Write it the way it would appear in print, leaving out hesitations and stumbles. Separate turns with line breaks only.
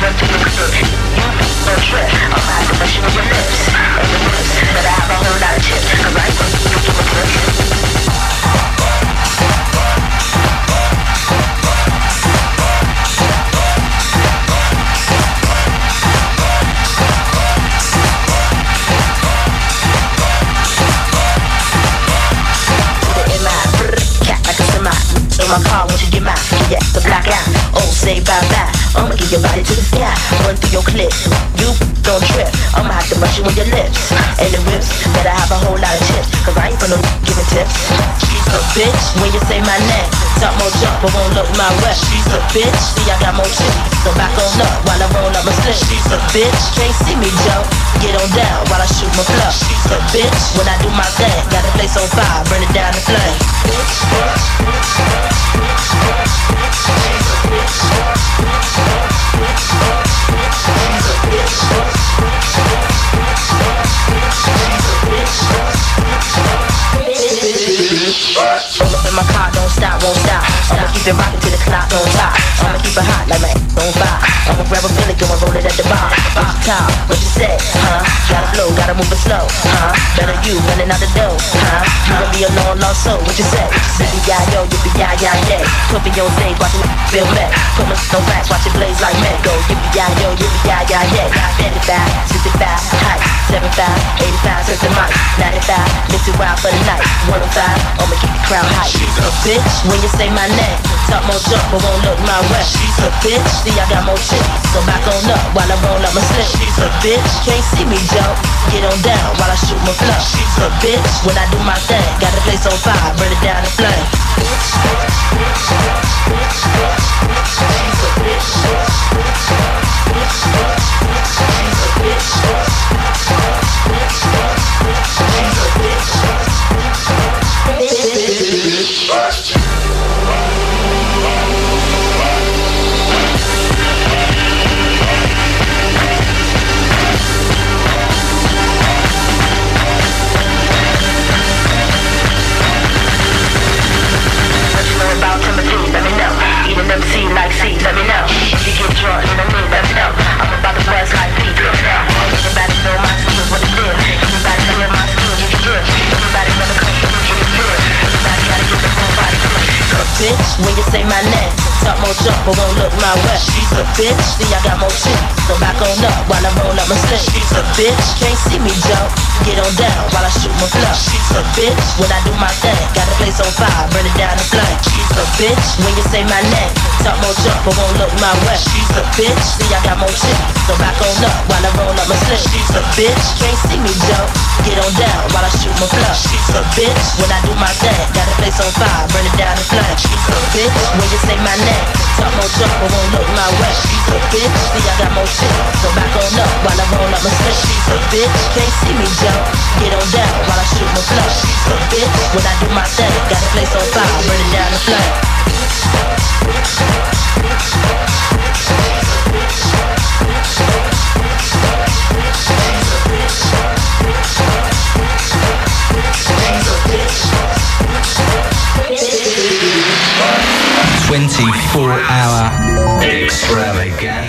run through your clip. You no trip, I'm hot to brushing on your lips. And the lips, but I have a whole lot of chips. Cause I ain't gonna give a trip. In my car, once you get mine, yeah, the black out. Oh, say bye-bye, I'ma give your body to the sky. Run through your clip, you don't trip. I'ma have to brush you with your lips. And the whips, better have a whole lot of chips. Cause I ain't for no giving tips. She's a bitch, when you say my name. Talk more jump, but won't look my way. She's a bitch, see I got more shit. So back on up, while I roll up my slip. She's a bitch, can't see me jump. Get on down, while I shoot my fluff. She's a bitch, when I do my thing. Got the place on fire, burn it down the flame. Bitch, bitch, bitch. Roll up in my car, don't stop, won't stop. I'ma keep it rockin' till the clock don't stop. I'ma keep it hot like my on fire. I'ma grab a Billy, go and roll it at the bar. Off the top, what you say, huh? Gotta flow, gotta move it slow, huh? Better you running out the door, huh? You gon' be a long lost soul, what you say? Yippee-yi-yo, yippee-yi-yi-yay. Put me on stage, watch it feel me. Put me no facts, watch it blaze like men. Go yippee-yi-yo, yippee-yi-yi-yay. 55, 65, height, 75, 85, since the mic. 95, mix it wild for the night. 105, I'ma keep the crowd hype. She's a bitch, when you say my name. Talk more jump, but won't look my way. She's a bitch, see I got more shit. So back on up, while I roll up my slip. She's a bitch, can't see me jump. Get on down, while I shoot my fluff. She's a bitch, when I do my thing. Got the place on fire, burn it down in flame. Bitch, bitch, bitch, bitch, bitch, bitch. She's a bitch, bitch, bitch, bitch, bitch. She's a bitch, bitch, bitch, bitch. She's a bitch, bitch, bitch. 'Cause bitch, when you say my name, talk more jump, but won't look my way. She's a bitch, see I got more shit. So back on up while I roll up my slip. She's a bitch, can't see me jump. Get on down while I shoot my fluff. She's a bitch, when I do my thing, got the place on fire, burn it down in flame. She's a bitch, when you say my name, talk more jump, but won't look my way. She's a bitch, see I got more shit. So back on up while I roll up my slip. She's a bitch, can't see me jump. Get on down while I shoot my fluff. She's a bitch, when I do my thing, got the place on fire, burn it down in flame. She's a bitch, when you say my name, talk more jump, but won't look my way. She's a bitch, see I got more shit. So back on up while I roll up my slip. She's a bitch, can't see me jump. Get on down while I shoot my fluff. She's a bitch, when I do my thing, got the place on fire, burn it down in flame. 24-hour extravaganza.